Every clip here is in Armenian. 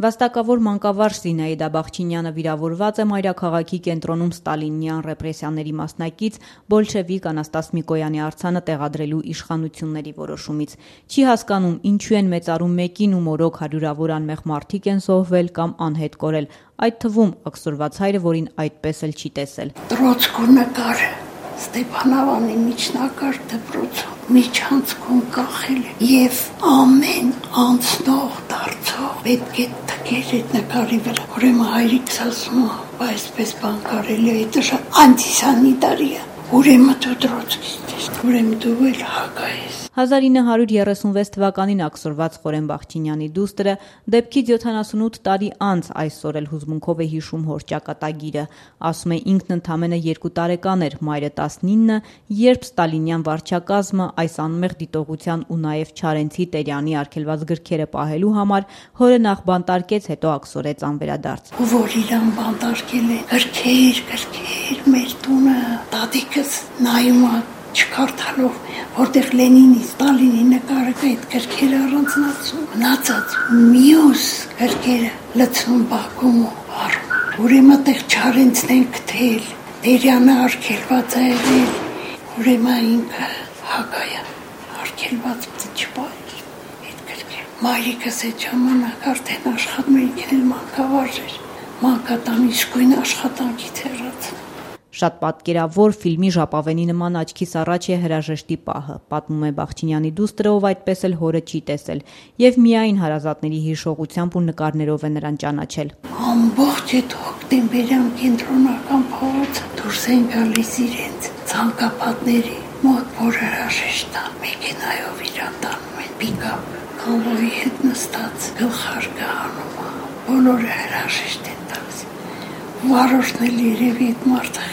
Վաստակավոր մանկավարժ Զինայդա Բախչինյանը վիրավորված է մայրաքաղաքի կենտրոնում ստալինյան ռեպրեսիաների մասնակից բոլշևիկ Անաստաս Միկոյանի արձանը տեղադրելու իշխանությունների որոշումից։ Չի հասկանում, ինչու են մեծարում մեկին ու մորոք հարյուրավոր անմեղ մարդիկ են զոհվել կամ անհետ կորել, այդ թվում աքսորված հայրը, որին այդպես էլ չի տեսել։ Տրոցկու նկար Ստեփանավանի միջնակարգ դպրոցում միջանցքում կախել է եւ ամեն անցնող դարձող պետք է թքեր այդ նկարի վրա։ Ուրեմն հայրիկս ասում է, այսպես բան կարելի է, դա անտիսանիտարի է։ Ուրեմն դու տրոցկիստ ես, ուրեմն դու էլ հակա ես։ 1936 թվականին աքսորված Խորեն Բախչինյանի դուստրը դեպքից 78 տարի անց այսօր էլ հուզմունքով է հիշում հոր ճակատագիրը։ Ասում է ինքն ընդամենը 2 տարեկան էր, մայրը 19, երբ ստալինյան վարչակազմը այս անմեղ դիտողության ու նաև Չարենցի Տերյանի արգելված գրքերը պահելու համար հորը նախ բանտարկեց, հետո աքսորեց անվերադարձ։ Որ իրան բանտարկել է գրքեր, մեր տունը, տատիկս նայում է չկարդալով, որտեղ Լենինի, Ստալինի նկարը այդ գրքերը առանձնացում, մնացած մյուս գրքերը լցնում բակում ու առում։ Ուրեմն տեղ Չարենցն են գտել, Տերյանը արգելված է եղել, ուրեմն ինքը հակայա, արգելված չպահել այդ գրքերը։ Մայրիկս այդ ժամանակ արդեն աշխատում էր մանկավարժ էր, մանկատան իսկույն աշխատանքից հեռացել։ Շատ պատկերավոր ֆիլմի ժապավենի նման աչքիս առաջ է հրաժեշտի պահը, պատմում է Բախչինյանի դուստրը, ով այդպես էլ հորը չի տեսել, եւ միայն հարազատների հիշողությամբ ու նկարներով է նրան ճանաչել։ Ամբողջ այդ հոկտեմբերյան կենտրոնական փողոցը դուրս են գալիս իրենց ցանկապատների մոտ, որ հրաժեշտ տան, մեքենայով իրան տանում են պիկապ, կանվոյի հետ նստած գլխարկը հանում, բոլորը հրաժեշտ են տալիս։ Վարորդն էլ երևի այդ մարդը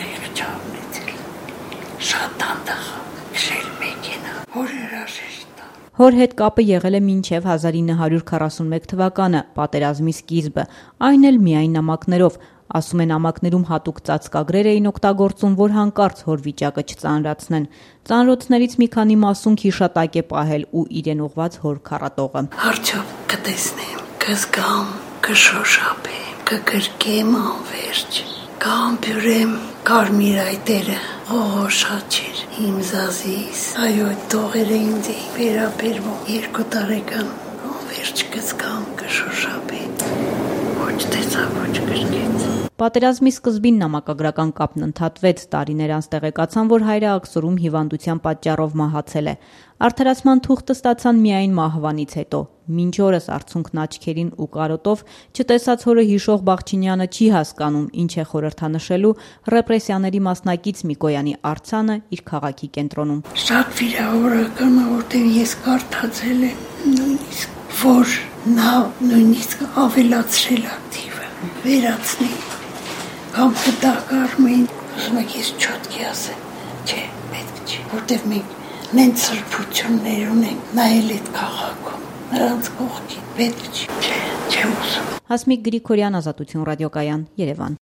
շատ դանդաղ քշել մեքենա, որ հրաժեշտ տա։ Հոր հետ կապը եղել է մինչև 1941 թվականը, պատերազմի սկիզբը, այն էլ միայն նամակներով։ Ասում են նամակներում հատուկ ծածկագրեր էին օգտագործում, որ հանկարծ հոր վիճակը չծանրացնեն։ Ծանրոցներից մի քանի մասում հիշատակ է պահել ու իրեն ուղված հոր քառատողը։ Արդյոք կտեսնեմ, կզգամ, կշոշափեմ, կգրկեմ անվերջ, կամբյուրեմ կարմիր այտերը, շատ չէր իմ զազիս, այո տողերը ինձ վերաբերվում 2 տարեկան անվերջ կզգամ, կշոշափեմ, ոչ տեսա, ոչ կրկեց։ Պատերազմի սկզբին նամակագրական կապն ընդհատվեց, տարիներ անց տեղեկացան, որ հայրը աքսորում հիվանդության պատճառով մահացել է։ Արդարացման թուղթը ստացան միայն մահվանից հետո։ Մինչ օրս արցունքն աչքերին ու կարոտով չտեսած հորը հիշող Բախչինյանը չի հասկանում, ինչ է խորհրդանշելու ռեպրեսիաների մասնակից Միկոյանի արձանը իր քաղաքի կենտրոնում։ Շատ վիրավորական է, որտեղ ես կարդացել եմ նույնիսկ, որ նա նույնիսկ ավելացրել ակտիվը, վերացնի, կամ կդակարմին, ուզում եք ես չոտքի ասեմ, չէ, պետք չի, որտեղ մենք նենց սրբություններ ունենք, նայել այդ քաղաքում, նրանց կողքի, պետք չի, չեմ ուզում։ Հասմիկ Գրիգորյան, Ազատություն ռադիոկայան, Երևան։